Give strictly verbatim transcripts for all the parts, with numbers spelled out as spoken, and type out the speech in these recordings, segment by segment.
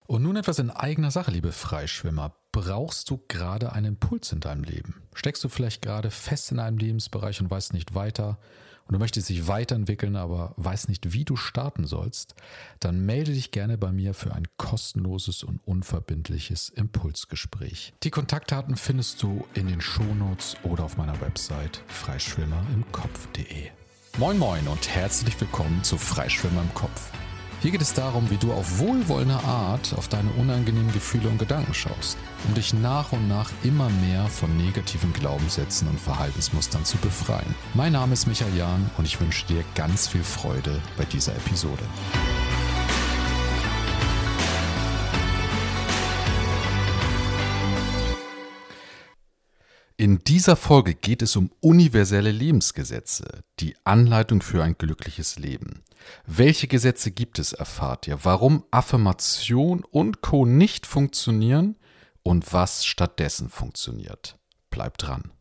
Und nun etwas in eigener Sache, liebe Freischwimmer. Brauchst du gerade einen Impuls in deinem Leben? Steckst du vielleicht gerade fest in einem Lebensbereich und weißt nicht weiter? Und du möchtest dich weiterentwickeln, aber weißt nicht, wie du starten sollst? Dann melde dich gerne bei mir für ein kostenloses und unverbindliches Impulsgespräch. Die Kontaktdaten findest du in den Shownotes oder auf meiner Website freischwimmer im kopf punkt de. Moin moin und herzlich willkommen zu Freischwimmer im Kopf. Hier geht es darum, wie du auf wohlwollende Art auf deine unangenehmen Gefühle und Gedanken schaust, um dich nach und nach immer mehr von negativen Glaubenssätzen und Verhaltensmustern zu befreien. Mein Name ist Michael Jahn und ich wünsche dir ganz viel Freude bei dieser Episode. In dieser Folge geht es um universelle Lebensgesetze, die Anleitung für ein glückliches Leben. Welche Gesetze gibt es, erfahrt ihr, warum Affirmation und Co. nicht funktionieren und was stattdessen funktioniert. Bleibt dran.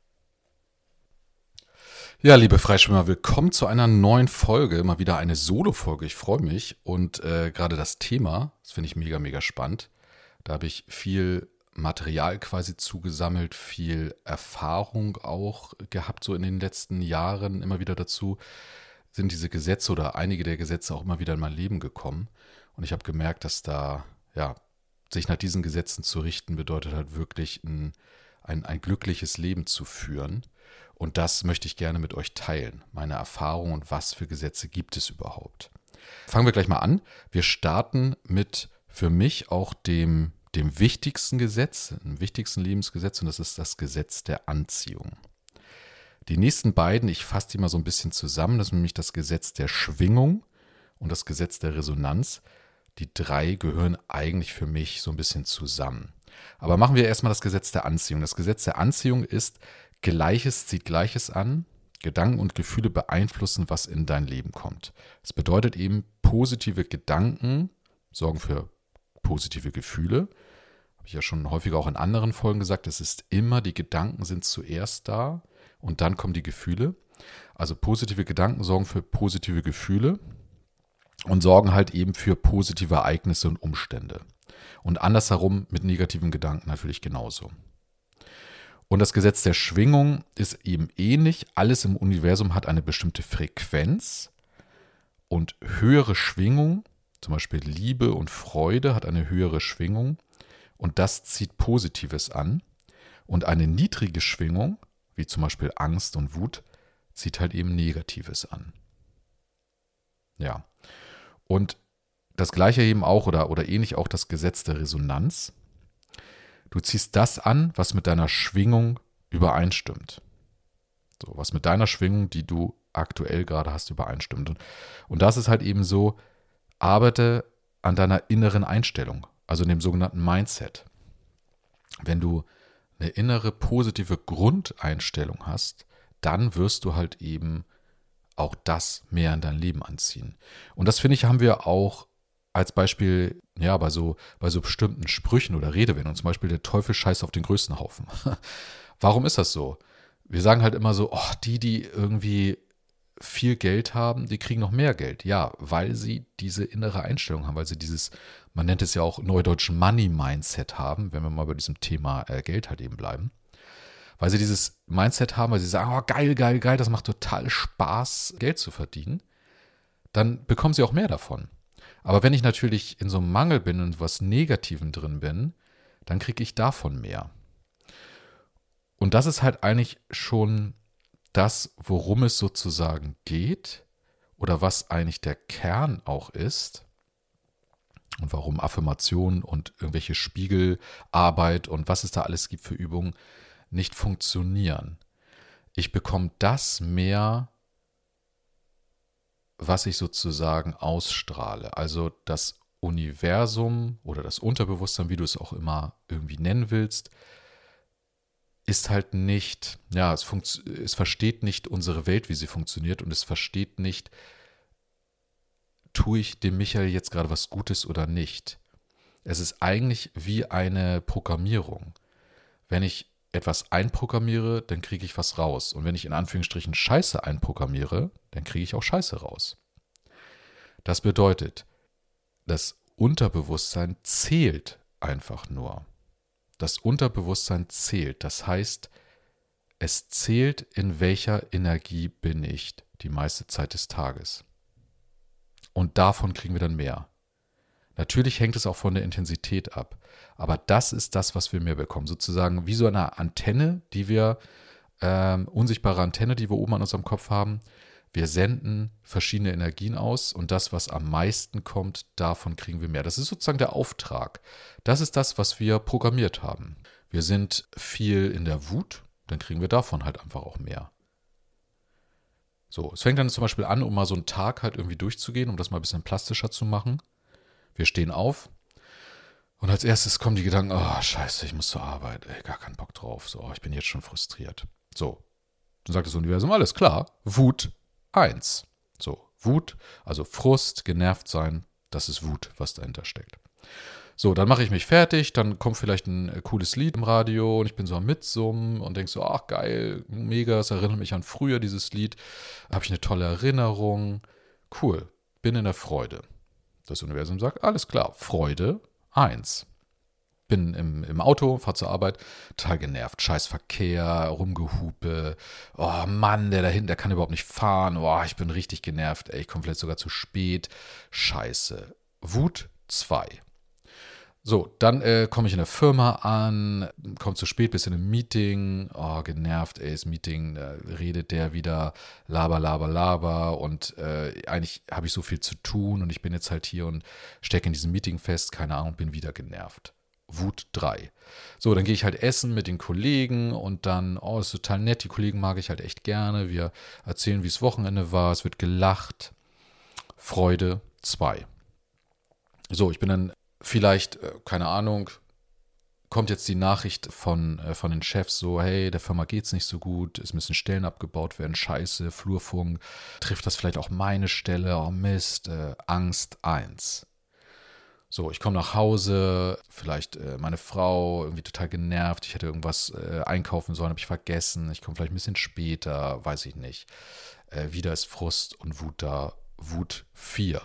Ja, liebe Freischwimmer, willkommen zu einer neuen Folge, mal wieder eine Solo-Folge. Ich freue mich und äh, gerade das Thema, das finde ich mega, mega spannend. Da habe ich viel Material quasi zugesammelt, viel Erfahrung auch gehabt, so in den letzten Jahren immer wieder dazu sind diese Gesetze oder einige der Gesetze auch immer wieder in mein Leben gekommen. Und ich habe gemerkt, dass da, ja, sich nach diesen Gesetzen zu richten, bedeutet halt wirklich ein, ein, ein glückliches Leben zu führen. Und das möchte ich gerne mit euch teilen, meine Erfahrung und was für Gesetze gibt es überhaupt. Fangen wir gleich mal an. Wir starten mit für mich auch dem, dem wichtigsten Gesetz, dem wichtigsten Lebensgesetz, und das ist das Gesetz der Anziehung. Die nächsten beiden, ich fasse die mal so ein bisschen zusammen, das ist nämlich das Gesetz der Schwingung und das Gesetz der Resonanz. Die drei gehören eigentlich für mich so ein bisschen zusammen. Aber machen wir erstmal das Gesetz der Anziehung. Das Gesetz der Anziehung ist, Gleiches zieht Gleiches an, Gedanken und Gefühle beeinflussen, was in dein Leben kommt. Das bedeutet eben, positive Gedanken sorgen für positive Gefühle. Habe ich ja schon häufiger auch in anderen Folgen gesagt, es ist immer, die Gedanken sind zuerst da. Und dann kommen die Gefühle. Also positive Gedanken sorgen für positive Gefühle und sorgen halt eben für positive Ereignisse und Umstände. Und andersherum mit negativen Gedanken natürlich genauso. Und das Gesetz der Schwingung ist eben ähnlich. Alles im Universum hat eine bestimmte Frequenz und höhere Schwingung, zum Beispiel Liebe und Freude, hat eine höhere Schwingung und das zieht Positives an. Und eine niedrige Schwingung, wie zum Beispiel Angst und Wut, zieht halt eben Negatives an. Ja, und das Gleiche eben auch oder, oder ähnlich auch das Gesetz der Resonanz. Du ziehst das an, was mit deiner Schwingung übereinstimmt. So, was mit deiner Schwingung, die du aktuell gerade hast, übereinstimmt. Und, und das ist halt eben so, arbeite an deiner inneren Einstellung, also in dem sogenannten Mindset. Wenn du eine innere positive Grundeinstellung hast, dann wirst du halt eben auch das mehr in dein Leben anziehen. Und das, finde ich, haben wir auch als Beispiel ja, bei so, bei so bestimmten Sprüchen oder Redewendungen. Zum Beispiel der Teufel scheißt auf den größten Haufen. Warum ist das so? Wir sagen halt immer so, oh, die, die irgendwie viel Geld haben, die kriegen noch mehr Geld. Ja, weil sie diese innere Einstellung haben, weil sie dieses, man nennt es ja auch neudeutsch Money-Mindset haben, wenn wir mal bei diesem Thema äh, Geld halt eben bleiben. Weil sie dieses Mindset haben, weil sie sagen, oh geil, geil, geil, das macht total Spaß, Geld zu verdienen. Dann bekommen sie auch mehr davon. Aber wenn ich natürlich in so einem Mangel bin und was Negativen drin bin, dann kriege ich davon mehr. Und das ist halt eigentlich schon das, worum es sozusagen geht oder was eigentlich der Kern auch ist und warum Affirmation und irgendwelche Spiegelarbeit und was es da alles gibt für Übungen nicht funktionieren. Ich bekomme das mehr, was ich sozusagen ausstrahle. Also das Universum oder das Unterbewusstsein, wie du es auch immer irgendwie nennen willst, ist halt nicht, ja, es, funkt, es versteht nicht unsere Welt, wie sie funktioniert und es versteht nicht, tue ich dem Michael jetzt gerade was Gutes oder nicht. Es ist eigentlich wie eine Programmierung. Wenn ich etwas einprogrammiere, dann kriege ich was raus. Und wenn ich in Anführungsstrichen Scheiße einprogrammiere, dann kriege ich auch Scheiße raus. Das bedeutet, das Unterbewusstsein zählt einfach nur. Das Unterbewusstsein zählt. Das heißt, es zählt, in welcher Energie bin ich die meiste Zeit des Tages. Und davon kriegen wir dann mehr. Natürlich hängt es auch von der Intensität ab. Aber das ist das, was wir mehr bekommen. Sozusagen wie so eine Antenne, die wir, ähm, unsichtbare Antenne, die wir oben an unserem Kopf haben. Wir senden verschiedene Energien aus und das, was am meisten kommt, davon kriegen wir mehr. Das ist sozusagen der Auftrag. Das ist das, was wir programmiert haben. Wir sind viel in der Wut, dann kriegen wir davon halt einfach auch mehr. So, es fängt dann zum Beispiel an, um mal so einen Tag halt irgendwie durchzugehen, um das mal ein bisschen plastischer zu machen. Wir stehen auf und als erstes kommen die Gedanken, oh scheiße, ich muss zur Arbeit, ey, gar keinen Bock drauf, so, ich bin jetzt schon frustriert. So, dann sagt das Universum, alles klar, Wut eins. So, Wut, also Frust, genervt sein, das ist Wut, was dahinter steckt. So, dann mache ich mich fertig, dann kommt vielleicht ein cooles Lied im Radio und ich bin so am Mitsummen und denke so, ach geil, mega, es erinnert mich an früher, dieses Lied, da habe ich eine tolle Erinnerung, cool, bin in der Freude. Das Universum sagt, alles klar, Freude eins. Bin im, im Auto, fahre zur Arbeit, total genervt, scheiß Verkehr, Rumgehupe, oh Mann, der da hinten, der kann überhaupt nicht fahren, oh, ich bin richtig genervt, ey, ich komme vielleicht sogar zu spät, scheiße. Wut zwei. So, dann äh, komme ich in der Firma an, komme zu spät, bis in einem Meeting, oh, genervt, ey, das Meeting, da redet der wieder, laber, laber, laber und äh, eigentlich habe ich so viel zu tun und ich bin jetzt halt hier und stecke in diesem Meeting fest, keine Ahnung, bin wieder genervt. Wut drei. So, dann gehe ich halt essen mit den Kollegen und dann, oh, ist total nett, die Kollegen mag ich halt echt gerne, wir erzählen, wie es Wochenende war, es wird gelacht, Freude zwei. So, ich bin dann vielleicht, keine Ahnung, kommt jetzt die Nachricht von, von den Chefs so, hey, der Firma geht's nicht so gut, es müssen Stellen abgebaut werden, scheiße, Flurfunk, trifft das vielleicht auch meine Stelle, oh Mist, äh, Angst eins. So, ich komme nach Hause, vielleicht äh, meine Frau irgendwie total genervt, ich hätte irgendwas äh, einkaufen sollen, habe ich vergessen, ich komme vielleicht ein bisschen später, weiß ich nicht. Äh, wieder ist Frust und Wut da, Wut vier.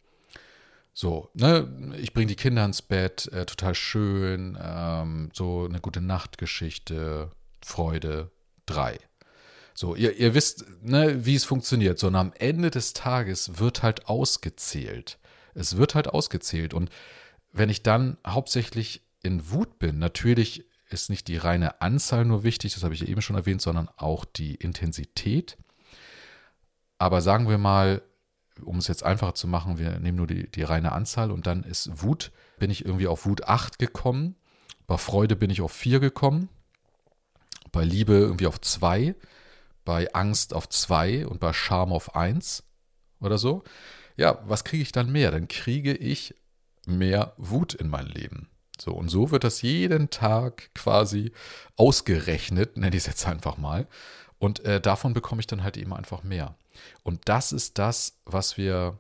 So, ne, ich bringe die Kinder ins Bett, äh, total schön, ähm, so eine gute Nachtgeschichte, Freude, drei. So, ihr, ihr wisst, ne, wie es funktioniert, sondern am Ende des Tages wird halt ausgezählt. Es wird halt ausgezählt und wenn ich dann hauptsächlich in Wut bin, natürlich ist nicht die reine Anzahl nur wichtig, das habe ich ja eben schon erwähnt, sondern auch die Intensität. Aber sagen wir mal, um es jetzt einfacher zu machen, wir nehmen nur die, die reine Anzahl und dann ist Wut, bin ich irgendwie auf Wut acht gekommen, bei Freude bin ich auf vier gekommen, bei Liebe irgendwie auf zwei, bei Angst auf zwei und bei Scham auf eins oder so. Ja, was kriege ich dann mehr? Dann kriege ich mehr Wut in mein Leben. So, und so wird das jeden Tag quasi ausgerechnet, nenne ich es jetzt einfach mal. Und äh, davon bekomme ich dann halt eben einfach mehr. Und das ist das, was wir,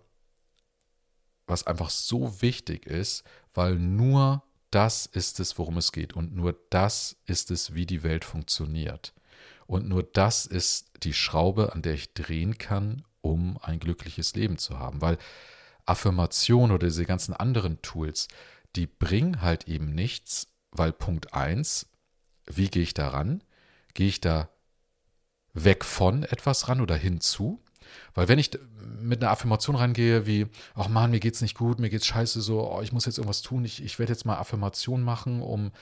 was einfach so wichtig ist, weil nur das ist es, worum es geht. Und nur das ist es, wie die Welt funktioniert. Und nur das ist die Schraube, an der ich drehen kann, um ein glückliches Leben zu haben. Weil Affirmation oder diese ganzen anderen Tools, die bringen halt eben nichts, weil Punkt eins, wie gehe ich da ran? Gehe ich da weg von etwas ran oder hinzu? Weil wenn ich mit einer Affirmation rangehe wie, ach Mann, mir geht's nicht gut, mir geht's scheiße, so, oh, ich muss jetzt irgendwas tun, ich, ich werde jetzt mal Affirmation machen, um,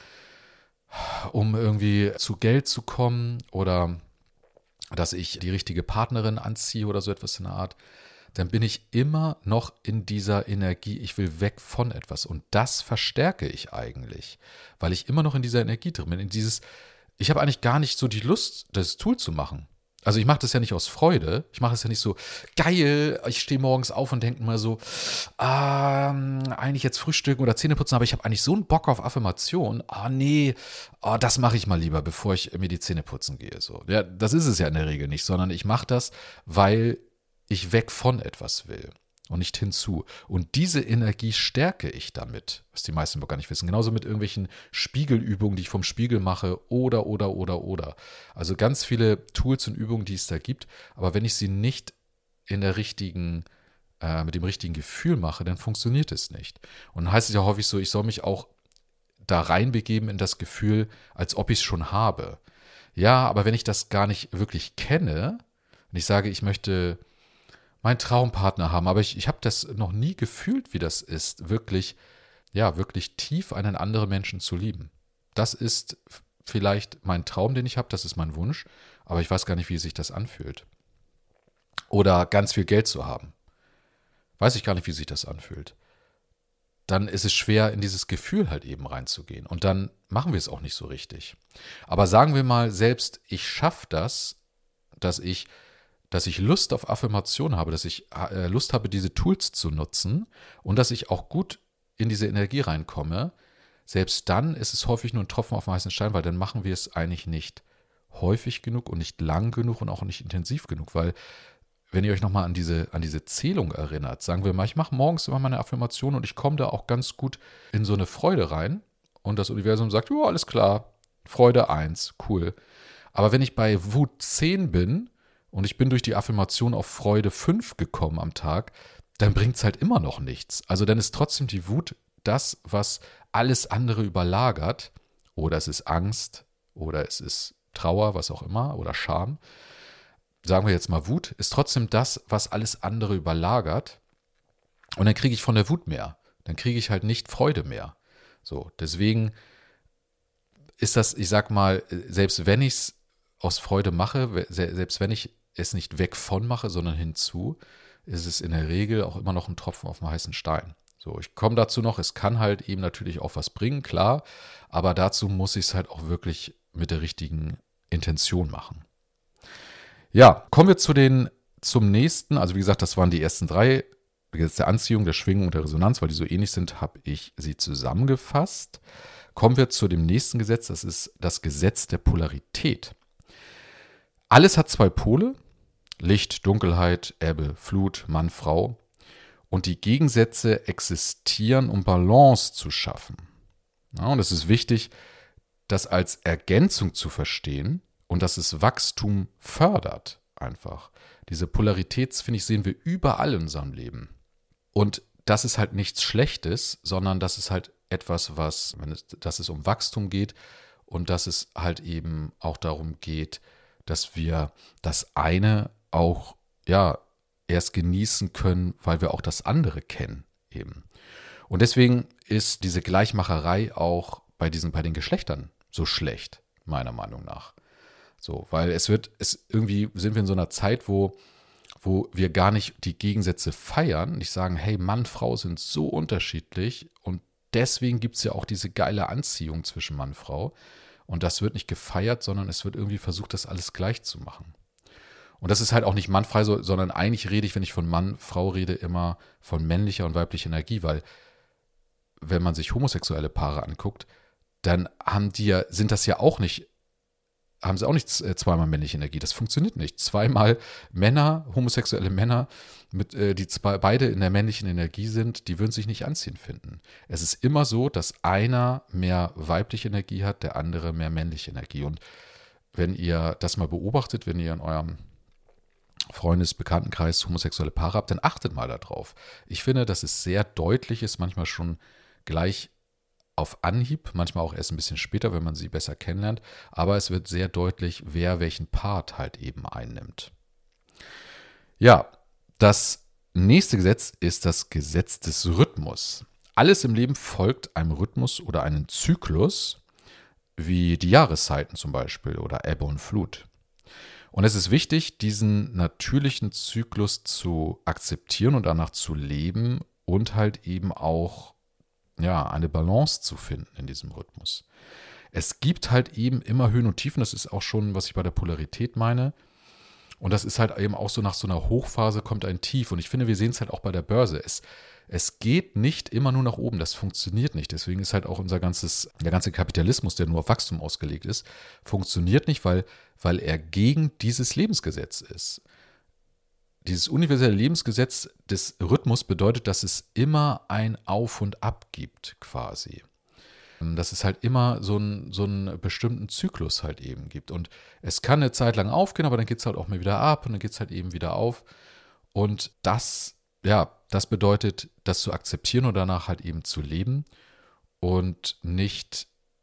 um irgendwie zu Geld zu kommen oder dass ich die richtige Partnerin anziehe oder so etwas in der Art, dann bin ich immer noch in dieser Energie, ich will weg von etwas und das verstärke ich eigentlich, weil ich immer noch in dieser Energie drin bin, in dieses, ich habe eigentlich gar nicht so die Lust, das Tool zu machen. Also ich mache das ja nicht aus Freude, ich mache es ja nicht so, geil, ich stehe morgens auf und denke mal so, ähm, eigentlich jetzt frühstücken oder Zähne putzen, aber ich habe eigentlich so einen Bock auf Affirmation, ah oh, nee, oh, das mache ich mal lieber, bevor ich mir die Zähne putzen gehe. So. Ja, das ist es ja in der Regel nicht, sondern ich mache das, weil ich weg von etwas will und nicht hinzu. Und diese Energie stärke ich damit, was die meisten gar nicht wissen. Genauso mit irgendwelchen Spiegelübungen, die ich vom Spiegel mache oder, oder, oder, oder. Also ganz viele Tools und Übungen, die es da gibt. Aber wenn ich sie nicht in der richtigen äh, mit dem richtigen Gefühl mache, dann funktioniert es nicht. Und dann heißt es ja häufig so, ich soll mich auch da reinbegeben in das Gefühl, als ob ich es schon habe. Ja, aber wenn ich das gar nicht wirklich kenne und ich sage, ich möchte meinen Traumpartner haben, aber ich, ich habe das noch nie gefühlt, wie das ist, wirklich, ja, wirklich tief einen anderen Menschen zu lieben. Das ist vielleicht mein Traum, den ich habe, das ist mein Wunsch, aber ich weiß gar nicht, wie sich das anfühlt. Oder ganz viel Geld zu haben. Weiß ich gar nicht, wie sich das anfühlt. Dann ist es schwer, in dieses Gefühl halt eben reinzugehen. Und dann machen wir es auch nicht so richtig. Aber sagen wir mal, selbst ich schaffe das, dass ich, dass ich Lust auf Affirmation habe, dass ich äh, Lust habe, diese Tools zu nutzen und dass ich auch gut in diese Energie reinkomme. Selbst dann ist es häufig nur ein Tropfen auf den heißen Stein, weil dann machen wir es eigentlich nicht häufig genug und nicht lang genug und auch nicht intensiv genug, weil wenn ihr euch nochmal an diese, an diese Zählung erinnert, sagen wir mal, ich mache morgens immer meine Affirmation und ich komme da auch ganz gut in so eine Freude rein und das Universum sagt, ja, alles klar, Freude eins, cool. Aber wenn ich bei Wut zehn bin und ich bin durch die Affirmation auf Freude fünf gekommen am Tag, dann bringt es halt immer noch nichts. Also dann ist trotzdem die Wut das, was alles andere überlagert, oder es ist Angst oder es ist Trauer, was auch immer, oder Scham. Sagen wir jetzt mal Wut, ist trotzdem das, was alles andere überlagert. Und dann kriege ich von der Wut mehr. Dann kriege ich halt nicht Freude mehr. So, deswegen ist das, ich sag mal, selbst wenn ich es aus Freude mache, selbst wenn ich es nicht weg von mache, sondern hinzu, ist es in der Regel auch immer noch ein Tropfen auf dem heißen Stein. So, ich komme dazu noch, es kann halt eben natürlich auch was bringen, klar, aber dazu muss ich es halt auch wirklich mit der richtigen Intention machen. Ja, kommen wir zu den, zum nächsten. Also wie gesagt, das waren die ersten drei. Gesetz der Anziehung, der Schwingung und der Resonanz, weil die so ähnlich sind, habe ich sie zusammengefasst. Kommen wir zu dem nächsten Gesetz, das ist das Gesetz der Polarität. Alles hat zwei Pole, Licht, Dunkelheit, Ebbe, Flut, Mann, Frau. Und die Gegensätze existieren, um Balance zu schaffen. Ja, und es ist wichtig, das als Ergänzung zu verstehen, und dass es Wachstum fördert einfach. Diese Polarität, finde ich, sehen wir überall in unserem Leben. Und das ist halt nichts Schlechtes, sondern das ist halt etwas, was, wenn es, dass es um Wachstum geht und dass es halt eben auch darum geht, dass wir das eine auch, ja, erst genießen können, weil wir auch das andere kennen eben. Und deswegen ist diese Gleichmacherei auch bei diesen, bei den Geschlechtern so schlecht, meiner Meinung nach. So, weil es wird, es irgendwie sind wir in so einer Zeit, wo, wo wir gar nicht die Gegensätze feiern, nicht sagen, hey, Mann, Frau sind so unterschiedlich und deswegen gibt es ja auch diese geile Anziehung zwischen Mann und Frau. Und das wird nicht gefeiert, sondern es wird irgendwie versucht, das alles gleich zu machen. Und das ist halt auch nicht mannfrei, sondern eigentlich rede ich, wenn ich von Mann, Frau rede, immer von männlicher und weiblicher Energie, weil wenn man sich homosexuelle Paare anguckt, dann haben die ja, sind das ja auch nicht haben sie auch nicht zweimal männliche Energie. Das funktioniert nicht. Zweimal Männer, homosexuelle Männer, mit, äh, die zwei, beide in der männlichen Energie sind, die würden sich nicht anziehen finden. Es ist immer so, dass einer mehr weibliche Energie hat, der andere mehr männliche Energie. Und wenn ihr das mal beobachtet, wenn ihr in eurem Freundes-, Bekanntenkreis homosexuelle Paare habt, dann achtet mal darauf. Ich finde, dass es sehr deutlich ist, manchmal schon gleich auf Anhieb, manchmal auch erst ein bisschen später, wenn man sie besser kennenlernt, aber es wird sehr deutlich, wer welchen Part halt eben einnimmt. Ja, das nächste Gesetz ist das Gesetz des Rhythmus. Alles im Leben folgt einem Rhythmus oder einem Zyklus, wie die Jahreszeiten zum Beispiel oder Ebbe und Flut. Und es ist wichtig, diesen natürlichen Zyklus zu akzeptieren und danach zu leben und halt eben auch ja, eine Balance zu finden in diesem Rhythmus. Es gibt halt eben immer Höhen und Tiefen, das ist auch schon, was ich bei der Polarität meine. Und das ist halt eben auch so, nach so einer Hochphase kommt ein Tief. Und ich finde, wir sehen es halt auch bei der Börse. Es, es geht nicht immer nur nach oben, das funktioniert nicht. Deswegen ist halt auch unser ganzes, der ganze Kapitalismus, der nur auf Wachstum ausgelegt ist, funktioniert nicht, weil, weil er gegen dieses Lebensgesetz ist. Dieses universelle Lebensgesetz des Rhythmus bedeutet, dass es immer ein Auf und Ab gibt, quasi. Dass es halt immer so einen, so einen bestimmten Zyklus halt eben gibt. Und es kann eine Zeit lang aufgehen, aber dann geht es halt auch mal wieder ab und dann geht es halt eben wieder auf. Und das ja, das bedeutet, das zu akzeptieren und danach halt eben zu leben und nicht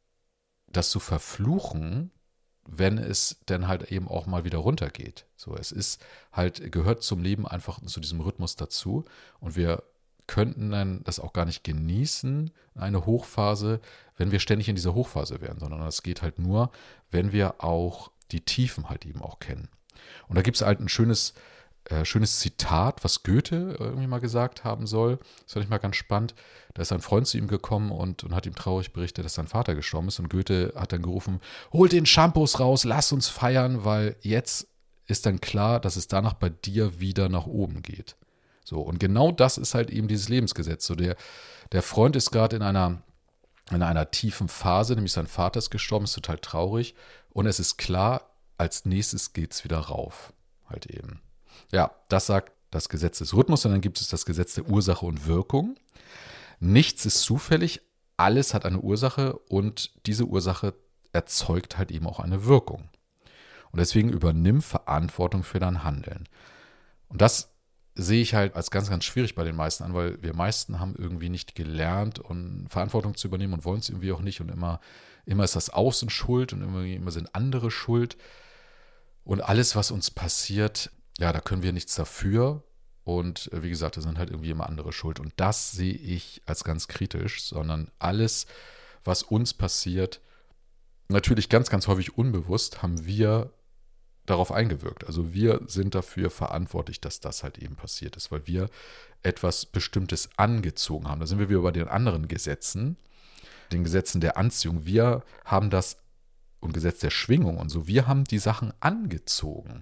das zu verfluchen, wenn es dann halt eben auch mal wieder runtergeht. So, es ist halt, gehört zum Leben einfach zu diesem Rhythmus dazu und wir könnten dann das auch gar nicht genießen, eine Hochphase, wenn wir ständig in dieser Hochphase wären, sondern das geht halt nur, wenn wir auch die Tiefen halt eben auch kennen. Und da gibt es halt ein schönes, äh, schönes Zitat, was Goethe irgendwie mal gesagt haben soll. Das fand ich mal ganz spannend. Da ist ein Freund zu ihm gekommen und, und hat ihm traurig berichtet, dass sein Vater gestorben ist. Und Goethe hat dann gerufen, holt den Shampoos raus, lass uns feiern, weil jetzt ist dann klar, dass es danach bei dir wieder nach oben geht. So, und genau das ist halt eben dieses Lebensgesetz. So, der, der Freund ist gerade in einer, in einer tiefen Phase, nämlich sein Vater ist gestorben, ist total traurig. Und es ist klar, als nächstes geht es wieder rauf. Halt eben. Ja, das sagt das Gesetz des Rhythmus, und dann gibt es das Gesetz der Ursache und Wirkung. Nichts ist zufällig, alles hat eine Ursache und diese Ursache erzeugt halt eben auch eine Wirkung. Und deswegen übernimm Verantwortung für dein Handeln. Und das sehe ich halt als ganz, ganz schwierig bei den meisten an, weil wir meisten haben irgendwie nicht gelernt, und Verantwortung zu übernehmen und wollen es irgendwie auch nicht. Und immer, immer ist das Außen schuld und immer, immer sind andere schuld. Und alles, was uns passiert, ja, da können wir nichts dafür. Und wie gesagt, da sind halt irgendwie immer andere schuld. Und das sehe ich als ganz kritisch, sondern alles, was uns passiert, natürlich ganz, ganz häufig unbewusst, haben wir darauf eingewirkt. Also wir sind dafür verantwortlich, dass das halt eben passiert ist, weil wir etwas Bestimmtes angezogen haben. Da sind wir wieder bei den anderen Gesetzen, den Gesetzen der Anziehung. Wir haben das, und Gesetz der Schwingung und so, wir haben die Sachen angezogen.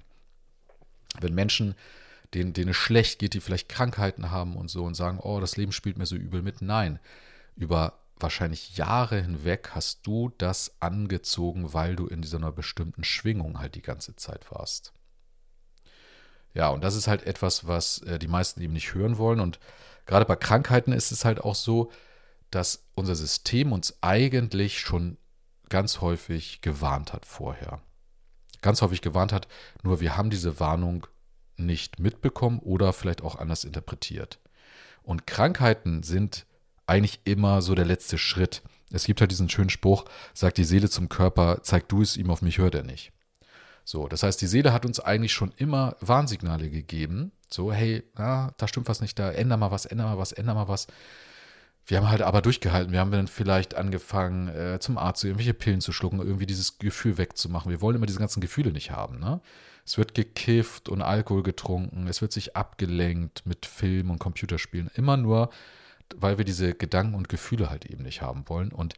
Wenn Menschen, denen, denen es schlecht geht, die vielleicht Krankheiten haben und so und sagen, oh, das Leben spielt mir so übel mit. Nein, über wahrscheinlich Jahre hinweg hast du das angezogen, weil du in dieser bestimmten Schwingung halt die ganze Zeit warst. Ja, und das ist halt etwas, was äh, die meisten eben nicht hören wollen. Und gerade bei Krankheiten ist es halt auch so, dass unser System uns eigentlich schon ganz häufig gewarnt hat vorher. Ganz häufig gewarnt hat, nur wir haben diese Warnung nicht mitbekommen oder vielleicht auch anders interpretiert. Und Krankheiten sind eigentlich immer so der letzte Schritt. Es gibt halt diesen schönen Spruch, sagt die Seele zum Körper, zeig du es ihm, auf mich hört er nicht. So, das heißt, die Seele hat uns eigentlich schon immer Warnsignale gegeben. So, hey, ah, da stimmt was nicht, da änder mal was, änder mal was, änder mal was. Wir haben halt aber durchgehalten. Wir haben dann vielleicht angefangen, äh, zum Arzt zu irgendwelche Pillen zu schlucken, irgendwie dieses Gefühl wegzumachen. Wir wollen immer diese ganzen Gefühle nicht haben, ne? Es wird gekifft und Alkohol getrunken, es wird sich abgelenkt mit Film und Computerspielen. Immer nur, weil wir diese Gedanken und Gefühle halt eben nicht haben wollen. Und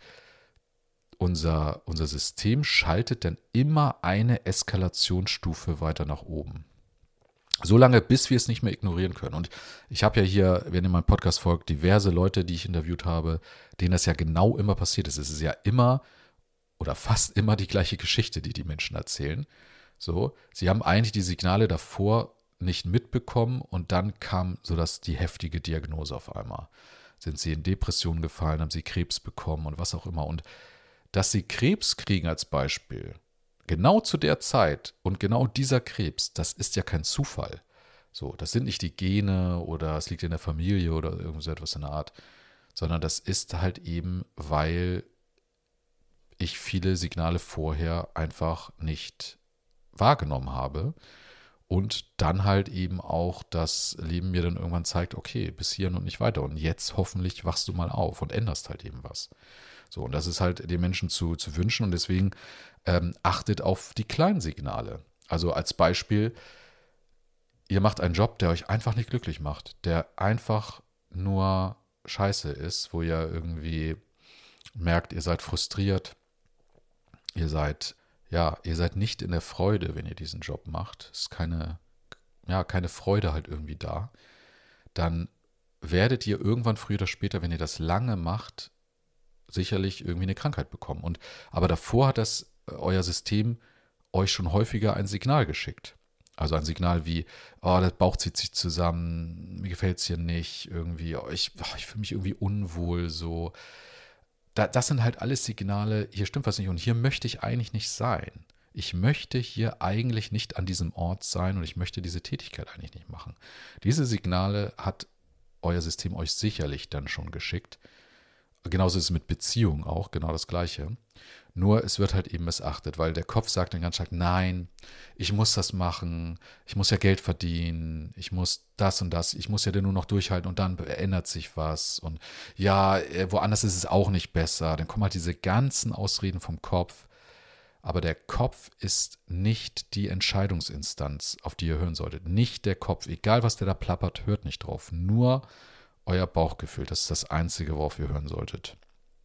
unser, unser System schaltet dann immer eine Eskalationsstufe weiter nach oben. So lange, bis wir es nicht mehr ignorieren können. Und ich habe ja hier, wenn ihr meinem Podcast folgt, diverse Leute, die ich interviewt habe, denen das ja genau immer passiert ist. Es ist ja immer oder fast immer die gleiche Geschichte, die die Menschen erzählen. So, sie haben eigentlich die Signale davor nicht mitbekommen und dann kam so das, die heftige Diagnose auf einmal. Sind sie in Depressionen gefallen, haben sie Krebs bekommen und was auch immer. Und dass sie Krebs kriegen als Beispiel, genau zu der Zeit und genau dieser Krebs, das ist ja kein Zufall. So, das sind nicht die Gene oder es liegt in der Familie oder irgend so etwas in der Art, sondern das ist halt eben, weil ich viele Signale vorher einfach nicht wahrgenommen habe und dann halt eben auch das Leben mir dann irgendwann zeigt, okay, bis hierhin und nicht weiter und jetzt hoffentlich wachst du mal auf und änderst halt eben was. So, und das ist halt den Menschen zu, zu wünschen und deswegen ähm, achtet auf die kleinen Signale. Also als Beispiel, ihr macht einen Job, der euch einfach nicht glücklich macht, der einfach nur scheiße ist, wo ihr irgendwie merkt, ihr seid frustriert, ihr seid Ja, ihr seid nicht in der Freude, wenn ihr diesen Job macht. Es ist keine, ja, keine Freude halt irgendwie da. Dann werdet ihr irgendwann früher oder später, wenn ihr das lange macht, sicherlich irgendwie eine Krankheit bekommen. Und, aber davor hat das euer System euch schon häufiger ein Signal geschickt. Also ein Signal wie, oh, der Bauch zieht sich zusammen, mir gefällt es hier nicht, irgendwie, oh, ich, oh, ich fühle mich irgendwie unwohl, so. Da, das sind halt alles Signale, hier stimmt was nicht und hier möchte ich eigentlich nicht sein. ich möchte hier eigentlich nicht an diesem Ort sein und ich möchte diese Tätigkeit eigentlich nicht machen. Diese Signale hat euer System euch sicherlich dann schon geschickt. Genauso ist es mit Beziehungen auch, genau das Gleiche. Nur es wird halt eben missachtet, weil der Kopf sagt den ganzen Tag, nein, ich muss das machen, ich muss ja Geld verdienen, ich muss das und das, ich muss ja nur noch durchhalten und dann ändert sich was. Und ja, woanders ist es auch nicht besser. Dann kommen halt diese ganzen Ausreden vom Kopf. Aber der Kopf ist nicht die Entscheidungsinstanz, auf die ihr hören solltet. Nicht der Kopf. Egal, was der da plappert, hört nicht drauf. Nur euer Bauchgefühl. Das ist das Einzige, worauf ihr hören solltet.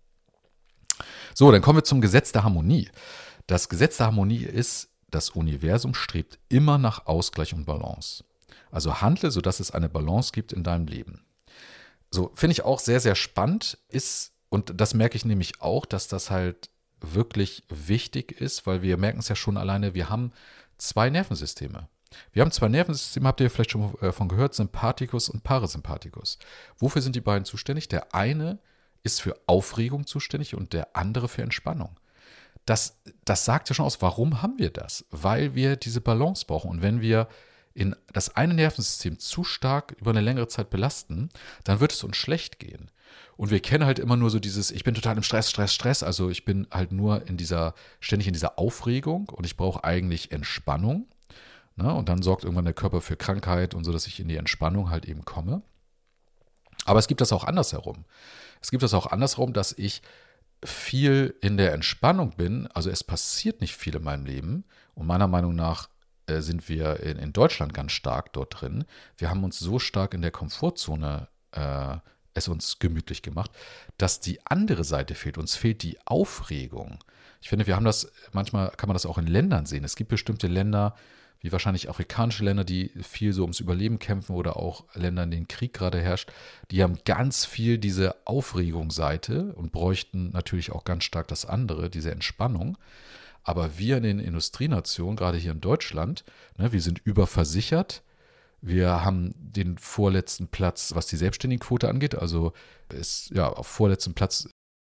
So, dann kommen wir zum Gesetz der Harmonie. Das Gesetz der Harmonie ist, das Universum strebt immer nach Ausgleich und Balance. Also handle, sodass es eine Balance gibt in deinem Leben. So, finde ich auch sehr, sehr spannend ist, und das merke ich nämlich auch, dass das halt wirklich wichtig ist, weil wir merken es ja schon alleine, wir haben zwei Nervensysteme. Wir haben zwei Nervensysteme, habt ihr vielleicht schon von gehört, Sympathikus und Parasympathikus. Wofür sind die beiden zuständig? Der eine ist für Aufregung zuständig und der andere für Entspannung. Das, das sagt ja schon aus, warum haben wir das? Weil wir diese Balance brauchen. Und wenn wir in das eine Nervensystem zu stark über eine längere Zeit belasten, dann wird es uns schlecht gehen. Und wir kennen halt immer nur so dieses, ich bin total im Stress, Stress, Stress. Also ich bin halt nur in dieser, ständig in dieser Aufregung und ich brauche eigentlich Entspannung. Ne? Und dann sorgt irgendwann der Körper für Krankheit und so, dass ich in die Entspannung halt eben komme. Aber es gibt das auch andersherum. Es gibt das auch andersherum, dass ich viel in der Entspannung bin. Also es passiert nicht viel in meinem Leben. Und meiner Meinung nach äh, sind wir in, in Deutschland ganz stark dort drin. Wir haben uns so stark in der Komfortzone äh, es uns gemütlich gemacht, dass die andere Seite fehlt. Uns fehlt die Aufregung. Ich finde, wir haben das, manchmal kann man das auch in Ländern sehen. Es gibt bestimmte Länder, wie wahrscheinlich afrikanische Länder, die viel so ums Überleben kämpfen oder auch Länder, in denen Krieg gerade herrscht, die haben ganz viel diese Aufregungsseite und bräuchten natürlich auch ganz stark das andere, diese Entspannung. Aber wir in den Industrienationen, gerade hier in Deutschland, ne, wir sind überversichert. Wir haben den vorletzten Platz, was die Selbstständigenquote angeht. Also ist ja auf vorletzten Platz,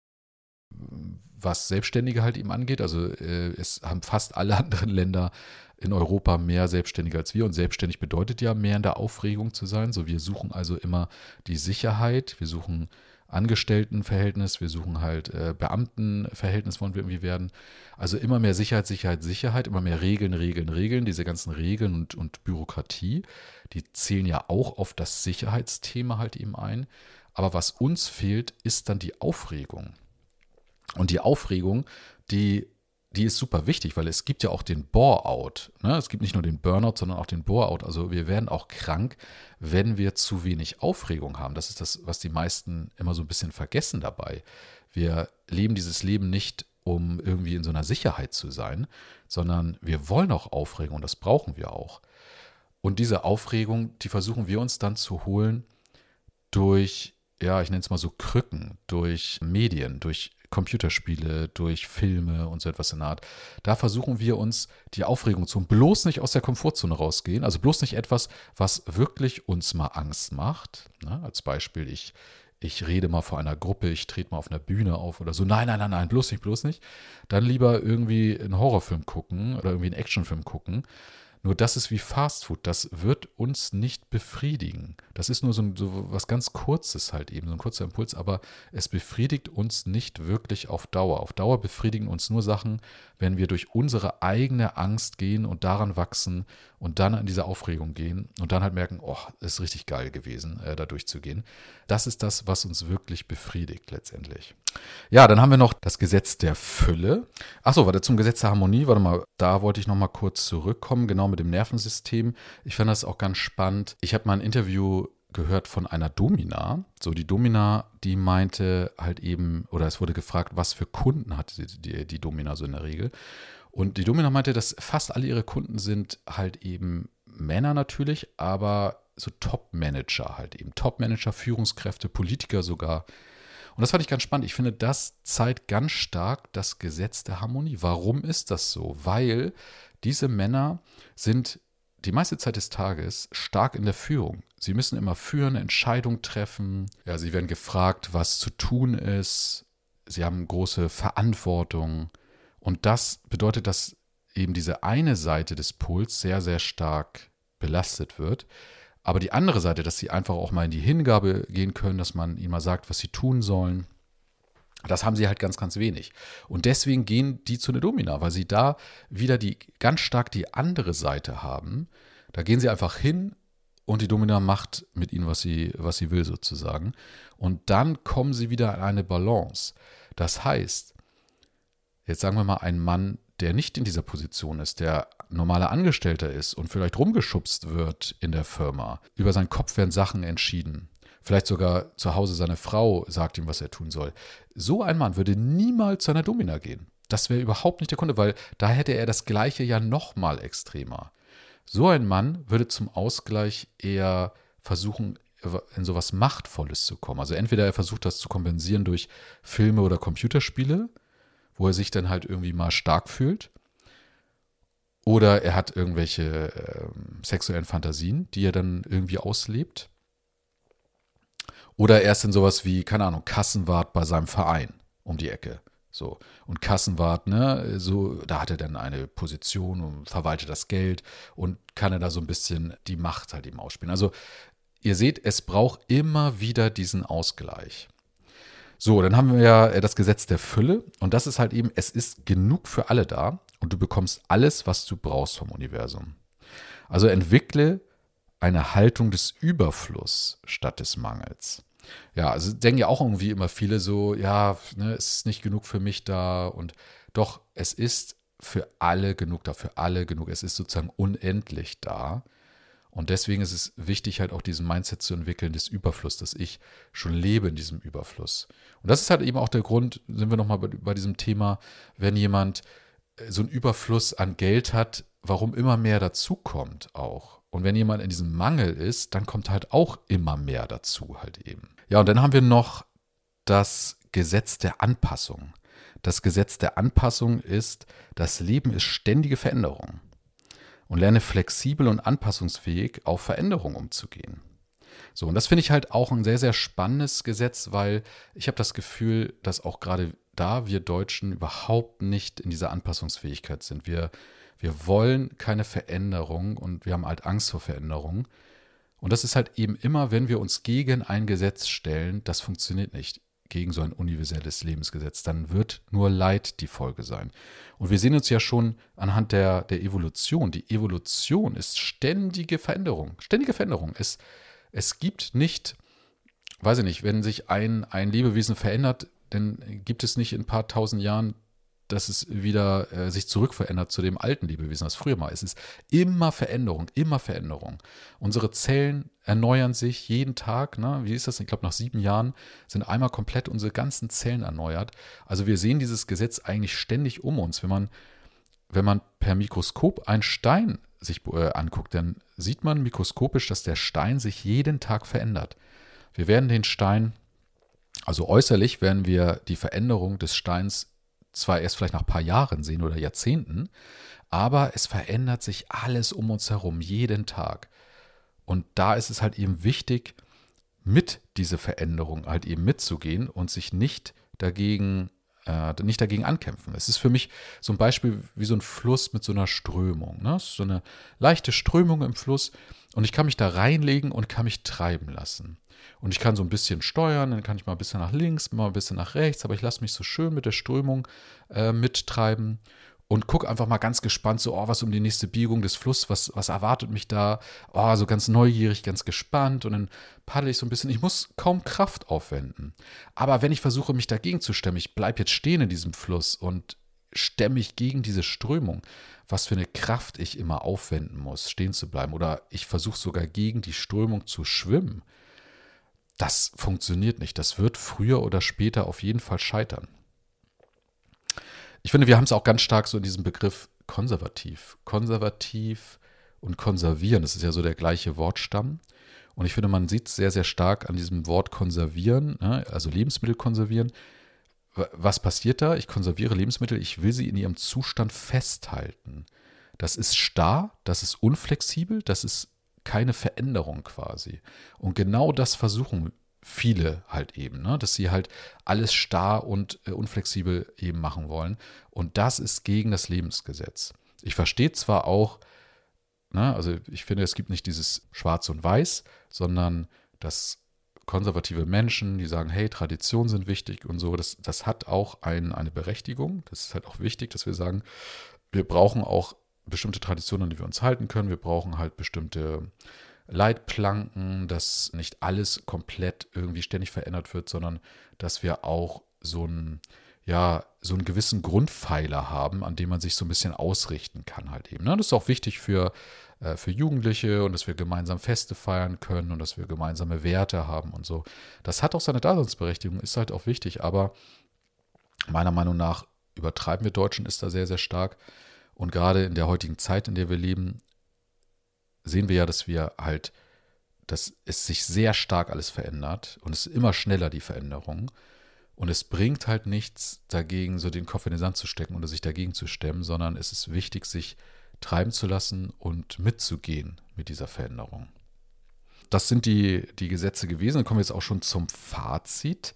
was Selbstständige halt eben angeht. Also äh, es haben fast alle anderen Länder in Europa mehr Selbstständige als wir. Und selbstständig bedeutet ja mehr in der Aufregung zu sein. So, wir suchen also immer die Sicherheit. Wir suchen Angestelltenverhältnis, wir suchen halt äh, Beamtenverhältnis, wollen wir irgendwie werden. Also immer mehr Sicherheit, Sicherheit, Sicherheit, immer mehr Regeln, Regeln, Regeln. Diese ganzen Regeln und, und Bürokratie, die zählen ja auch auf das Sicherheitsthema halt eben ein. Aber was uns fehlt, ist dann die Aufregung. Und die Aufregung, die die ist super wichtig, weil es gibt ja auch den Bore-out. Ne? Es gibt nicht nur den Burnout, sondern auch den Bore-out. Also wir werden auch krank, wenn wir zu wenig Aufregung haben. Das ist das, was die meisten immer so ein bisschen vergessen dabei. Wir leben dieses Leben nicht, um irgendwie in so einer Sicherheit zu sein, sondern wir wollen auch Aufregung und das brauchen wir auch. Und diese Aufregung, die versuchen wir uns dann zu holen durch, ja, ich nenne es mal so Krücken, durch Medien, durch Computerspiele, durch Filme und so etwas in der Art. Da versuchen wir uns die Aufregung zu holen. Bloß nicht aus der Komfortzone rausgehen. Also bloß nicht etwas, was wirklich uns mal Angst macht. Ne? Als Beispiel, ich, ich rede mal vor einer Gruppe, ich trete mal auf einer Bühne auf oder so. Nein, nein, nein, nein, bloß nicht, bloß nicht. Dann lieber irgendwie einen Horrorfilm gucken oder irgendwie einen Actionfilm gucken. Nur das ist wie Fastfood, das wird uns nicht befriedigen. Das ist nur so, so was ganz Kurzes halt eben, so ein kurzer Impuls, aber es befriedigt uns nicht wirklich auf Dauer. Auf Dauer befriedigen uns nur Sachen, wenn wir durch unsere eigene Angst gehen und daran wachsen und dann an diese Aufregung gehen und dann halt merken, oh, ist richtig geil gewesen, äh, da durchzugehen. Das ist das, was uns wirklich befriedigt letztendlich. Ja, dann haben wir noch das Gesetz der Fülle. Achso, warte, zum Gesetz der Harmonie, warte mal, da wollte ich noch mal kurz zurückkommen, genau mit dem Nervensystem. Ich fand das auch ganz spannend. Ich habe mal ein Interview gehört von einer Domina. So, die Domina, die meinte halt eben, oder es wurde gefragt, was für Kunden hat die, die, die Domina so in der Regel. Und die Domina meinte, dass fast alle ihre Kunden sind halt eben Männer natürlich, aber so Top-Manager halt eben. Top-Manager, Führungskräfte, Politiker sogar. Und das fand ich ganz spannend. Ich finde, das zeigt ganz stark das Gesetz der Harmonie. Warum ist das so? Weil diese Männer sind die meiste Zeit des Tages stark in der Führung. Sie müssen immer führen, Entscheidungen treffen. Ja, sie werden gefragt, was zu tun ist. Sie haben große Verantwortung. Und das bedeutet, dass eben diese eine Seite des Pols sehr, sehr stark belastet wird. Aber die andere Seite, dass sie einfach auch mal in die Hingabe gehen können, dass man ihnen mal sagt, was sie tun sollen, das haben sie halt ganz, ganz wenig. Und deswegen gehen die zu einer Domina, weil sie da wieder die ganz stark die andere Seite haben. Da gehen sie einfach hin und die Domina macht mit ihnen, was sie, was sie will sozusagen. Und dann kommen sie wieder in eine Balance. Das heißt, jetzt sagen wir mal, ein Mann, der nicht in dieser Position ist, der normaler Angestellter ist und vielleicht rumgeschubst wird in der Firma. Über seinen Kopf werden Sachen entschieden. Vielleicht sogar zu Hause seine Frau sagt ihm, was er tun soll. So ein Mann würde niemals zu einer Domina gehen. Das wäre überhaupt nicht der Kunde, weil da hätte er das Gleiche ja noch mal extremer. So ein Mann würde zum Ausgleich eher versuchen, in sowas Machtvolles zu kommen. Also entweder er versucht, das zu kompensieren durch Filme oder Computerspiele, wo er sich dann halt irgendwie mal stark fühlt. Oder er hat irgendwelche äh, sexuellen Fantasien, die er dann irgendwie auslebt. Oder er ist in sowas wie, keine Ahnung, Kassenwart bei seinem Verein um die Ecke. So. Und Kassenwart, ne, so, da hat er dann eine Position und verwaltet das Geld und kann er da so ein bisschen die Macht halt eben ausspielen. Also ihr seht, es braucht immer wieder diesen Ausgleich. So, dann haben wir ja das Gesetz der Fülle und das ist halt eben, es ist genug für alle da und du bekommst alles, was du brauchst vom Universum. Also entwickle eine Haltung des Überflusses statt des Mangels. Ja, also denken ja auch irgendwie immer viele so, ja, ne, es ist nicht genug für mich da und doch, es ist für alle genug da, für alle genug. Es ist sozusagen unendlich da. Und deswegen ist es wichtig, halt auch diesen Mindset zu entwickeln des Überflusses, dass ich schon lebe in diesem Überfluss. Und das ist halt eben auch der Grund, sind wir nochmal bei, bei diesem Thema, wenn jemand so einen Überfluss an Geld hat, warum immer mehr dazukommt auch. Und wenn jemand in diesem Mangel ist, dann kommt halt auch immer mehr dazu halt eben. Ja, und dann haben wir noch das Gesetz der Anpassung. Das Gesetz der Anpassung ist, das Leben ist ständige Veränderung. Und lerne flexibel und anpassungsfähig auf Veränderungen umzugehen. So, und das finde ich halt auch ein sehr, sehr spannendes Gesetz, weil ich habe das Gefühl, dass auch gerade da wir Deutschen überhaupt nicht in dieser Anpassungsfähigkeit sind. Wir, wir wollen keine Veränderung und wir haben halt Angst vor Veränderung. Und das ist halt eben immer, wenn wir uns gegen ein Gesetz stellen, das funktioniert nicht. Gegen so ein universelles Lebensgesetz, dann wird nur Leid die Folge sein. Und wir sehen uns ja schon anhand der, der Evolution. Die Evolution ist ständige Veränderung. Ständige Veränderung. Es, es gibt nicht, weiß ich nicht, wenn sich ein, ein Lebewesen verändert, dann gibt es nicht in ein paar tausend Jahren, dass es wieder äh, sich zurückverändert zu dem alten Lebewesen, das früher mal ist. Es ist immer Veränderung, immer Veränderung. Unsere Zellen erneuern sich jeden Tag. Ne? Wie ist das? Ich glaube, nach sieben Jahren sind einmal komplett unsere ganzen Zellen erneuert. Also wir sehen dieses Gesetz eigentlich ständig um uns. Wenn man, wenn man per Mikroskop einen Stein sich äh, anguckt, dann sieht man mikroskopisch, dass der Stein sich jeden Tag verändert. Wir werden den Stein, also äußerlich werden wir die Veränderung des Steins zwar erst vielleicht nach ein paar Jahren sehen oder Jahrzehnten, aber es verändert sich alles um uns herum, jeden Tag. Und da ist es halt eben wichtig, mit dieser Veränderung halt eben mitzugehen und sich nicht dagegen, äh, nicht dagegen ankämpfen. Es ist für mich so ein Beispiel wie so ein Fluss mit so einer Strömung. Ne? So eine leichte Strömung im Fluss und ich kann mich da reinlegen und kann mich treiben lassen. Und ich kann so ein bisschen steuern, dann kann ich mal ein bisschen nach links, mal ein bisschen nach rechts, aber ich lasse mich so schön mit der Strömung äh, mittreiben und gucke einfach mal ganz gespannt so, oh, was um die nächste Biegung des Flusses, was, was erwartet mich da? Oh, so ganz neugierig, ganz gespannt und dann paddel ich so ein bisschen. Ich muss kaum Kraft aufwenden. Aber wenn ich versuche, mich dagegen zu stemmen, ich bleibe jetzt stehen in diesem Fluss und stemme mich gegen diese Strömung, was für eine Kraft ich immer aufwenden muss, stehen zu bleiben. Oder ich versuche sogar gegen die Strömung zu schwimmen. Das funktioniert nicht. Das wird früher oder später auf jeden Fall scheitern. Ich finde, wir haben es auch ganz stark so in diesem Begriff konservativ. Konservativ und konservieren, das ist ja so der gleiche Wortstamm. Und ich finde, man sieht es sehr, sehr stark an diesem Wort konservieren, ne? Also Lebensmittel konservieren. Was passiert da? Ich konserviere Lebensmittel, ich will sie in ihrem Zustand festhalten. Das ist starr, das ist unflexibel, das ist keine Veränderung quasi. Und genau das versuchen viele halt eben, ne? Dass sie halt alles starr und äh, unflexibel eben machen wollen. Und das ist gegen das Lebensgesetz. Ich verstehe zwar auch, ne, also ich finde, es gibt nicht dieses Schwarz und Weiß, sondern dass konservative Menschen, die sagen, hey, Traditionen sind wichtig und so, das, das hat auch ein, eine Berechtigung. Das ist halt auch wichtig, dass wir sagen, wir brauchen auch bestimmte Traditionen, an die wir uns halten können. Wir brauchen halt bestimmte Leitplanken, dass nicht alles komplett irgendwie ständig verändert wird, sondern dass wir auch so einen, ja, so einen gewissen Grundpfeiler haben, an dem man sich so ein bisschen ausrichten kann halt eben. Ne? Das ist auch wichtig für, äh, für Jugendliche und dass wir gemeinsam Feste feiern können und dass wir gemeinsame Werte haben und so. Das hat auch seine Daseinsberechtigung, ist halt auch wichtig, aber meiner Meinung nach übertreiben wir Deutschen ist da sehr, sehr stark. Und gerade in der heutigen Zeit, in der wir leben, sehen wir ja, dass wir halt, dass es sich sehr stark alles verändert und es ist immer schneller, die Veränderung. Und es bringt halt nichts dagegen, so den Kopf in den Sand zu stecken oder sich dagegen zu stemmen, sondern es ist wichtig, sich treiben zu lassen und mitzugehen mit dieser Veränderung. Das sind die, die Gesetze gewesen. Dann kommen wir jetzt auch schon zum Fazit.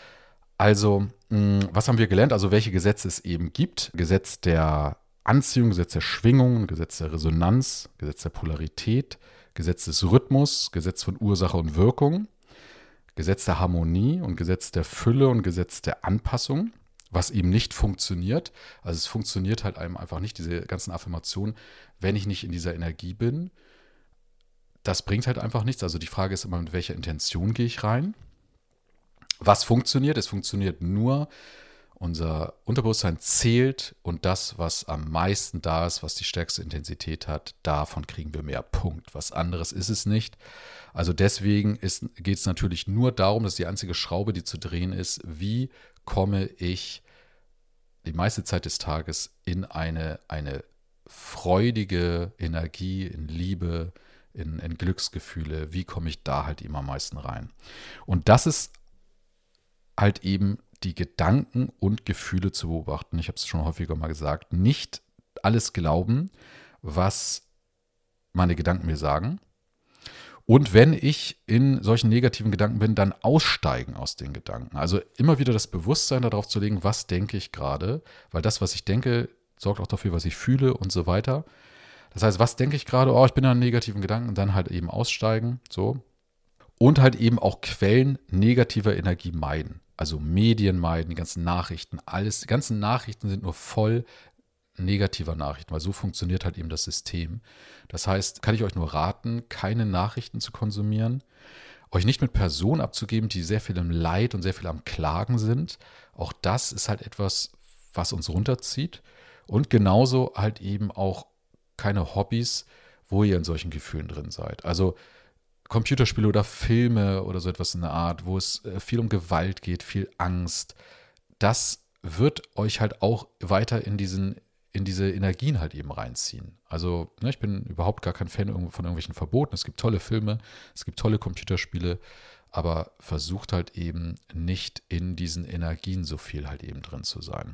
Also, mh, was haben wir gelernt? Also, welche Gesetze es eben gibt. Gesetz der Anziehung, Gesetz der Schwingung, Gesetz der Resonanz, Gesetz der Polarität, Gesetz des Rhythmus, Gesetz von Ursache und Wirkung, Gesetz der Harmonie und Gesetz der Fülle und Gesetz der Anpassung, was eben nicht funktioniert. Also es funktioniert halt einem einfach nicht, diese ganzen Affirmationen, wenn ich nicht in dieser Energie bin. Das bringt halt einfach nichts. Also die Frage ist immer, mit welcher Intention gehe ich rein? Was funktioniert? Es funktioniert nur, unser Unterbewusstsein zählt und das, was am meisten da ist, was die stärkste Intensität hat, davon kriegen wir mehr. Punkt. Was anderes ist es nicht. Also deswegen geht es natürlich nur darum, dass die einzige Schraube, die zu drehen ist, wie komme ich die meiste Zeit des Tages in eine, eine freudige Energie, in Liebe, in, in Glücksgefühle, wie komme ich da halt immer am meisten rein. Und das ist halt eben die Gedanken und Gefühle zu beobachten. Ich habe es schon häufiger mal gesagt, nicht alles glauben, was meine Gedanken mir sagen. Und wenn ich in solchen negativen Gedanken bin, dann aussteigen aus den Gedanken. Also immer wieder das Bewusstsein darauf zu legen, was denke ich gerade, weil das, was ich denke, sorgt auch dafür, was ich fühle und so weiter. Das heißt, was denke ich gerade? Oh, ich bin in einem negativen Gedanken, dann halt eben aussteigen, so. Und halt eben auch Quellen negativer Energie meiden. Also Medien meiden, die ganzen Nachrichten, alles, die ganzen Nachrichten sind nur voll negativer Nachrichten, weil so funktioniert halt eben das System. Das heißt, kann ich euch nur raten, keine Nachrichten zu konsumieren, euch nicht mit Personen abzugeben, die sehr viel im Leid und sehr viel am Klagen sind. Auch das ist halt etwas, was uns runterzieht. Und genauso halt eben auch keine Hobbys, wo ihr in solchen Gefühlen drin seid. Also Computerspiele oder Filme oder so etwas in der Art, wo es viel um Gewalt geht, viel Angst, das wird euch halt auch weiter in diesen, in diese Energien halt eben reinziehen. Also ne, ich bin überhaupt gar kein Fan von irgendwelchen Verboten. Es gibt tolle Filme, es gibt tolle Computerspiele, aber versucht halt eben nicht in diesen Energien so viel halt eben drin zu sein.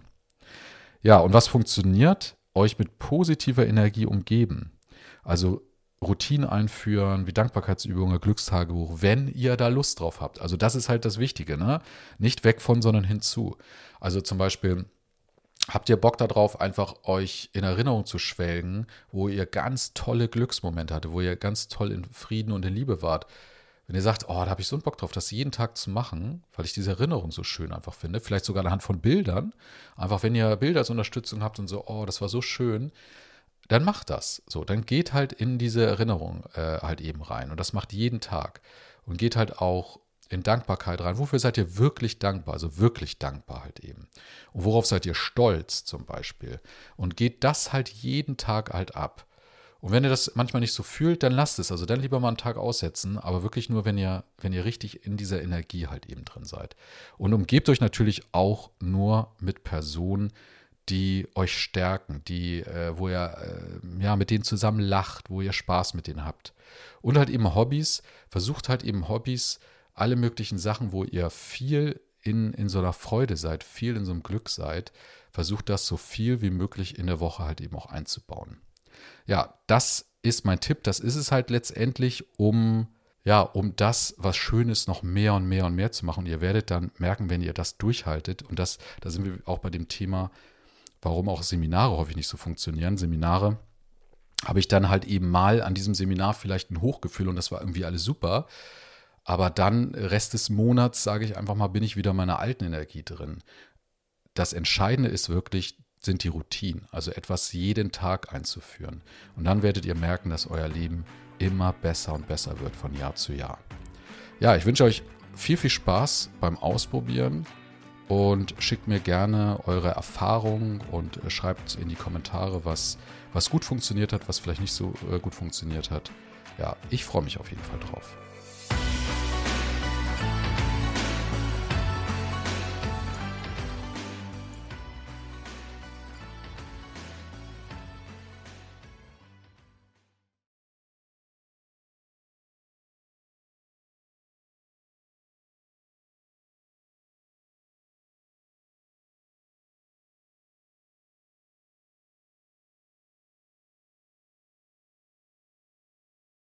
Ja, und was funktioniert? Euch mit positiver Energie umgeben. Also Routinen einführen, wie Dankbarkeitsübungen, Glückstagebuch, wenn ihr da Lust drauf habt. Also das ist halt das Wichtige, ne? Nicht weg von, sondern hinzu. Also zum Beispiel, habt ihr Bock darauf, einfach euch in Erinnerung zu schwelgen, wo ihr ganz tolle Glücksmomente hattet, wo ihr ganz toll in Frieden und in Liebe wart. Wenn ihr sagt, oh, da habe ich so einen Bock drauf, das jeden Tag zu machen, weil ich diese Erinnerung so schön einfach finde, vielleicht sogar anhand von Bildern, einfach wenn ihr Bilder als Unterstützung habt und so, oh, das war so schön, dann macht das. So, dann geht halt in diese Erinnerung äh, halt eben rein. Und das macht jeden Tag. Und geht halt auch in Dankbarkeit rein. Wofür seid ihr wirklich dankbar? Also wirklich dankbar halt eben. Und worauf seid ihr stolz zum Beispiel? Und geht das halt jeden Tag halt ab. Und wenn ihr das manchmal nicht so fühlt, dann lasst es. Also dann lieber mal einen Tag aussetzen, aber wirklich nur, wenn ihr, wenn ihr richtig in dieser Energie halt eben drin seid. Und umgebt euch natürlich auch nur mit Personen, die euch stärken, die, äh, wo ihr äh, ja, mit denen zusammen lacht, wo ihr Spaß mit denen habt. Und halt eben Hobbys, versucht halt eben Hobbys, alle möglichen Sachen, wo ihr viel in, in so einer Freude seid, viel in so einem Glück seid, versucht das so viel wie möglich in der Woche halt eben auch einzubauen. Ja, das ist mein Tipp, das ist es halt letztendlich, um, ja, um das, was schön ist, noch mehr und mehr und mehr zu machen. Und ihr werdet dann merken, wenn ihr das durchhaltet, und das, da sind wir auch bei dem Thema, warum auch Seminare häufig nicht so funktionieren. Seminare habe ich dann halt eben mal an diesem Seminar vielleicht ein Hochgefühl und das war irgendwie alles super. Aber dann, Rest des Monats, sage ich einfach mal, bin ich wieder in meiner alten Energie drin. Das Entscheidende ist wirklich, sind die Routinen, also etwas jeden Tag einzuführen. Und dann werdet ihr merken, dass euer Leben immer besser und besser wird von Jahr zu Jahr. Ja, ich wünsche euch viel, viel Spaß beim Ausprobieren und schickt mir gerne eure Erfahrungen und schreibt in die Kommentare, was, was gut funktioniert hat, was vielleicht nicht so gut funktioniert hat. Ja, ich freue mich auf jeden Fall drauf.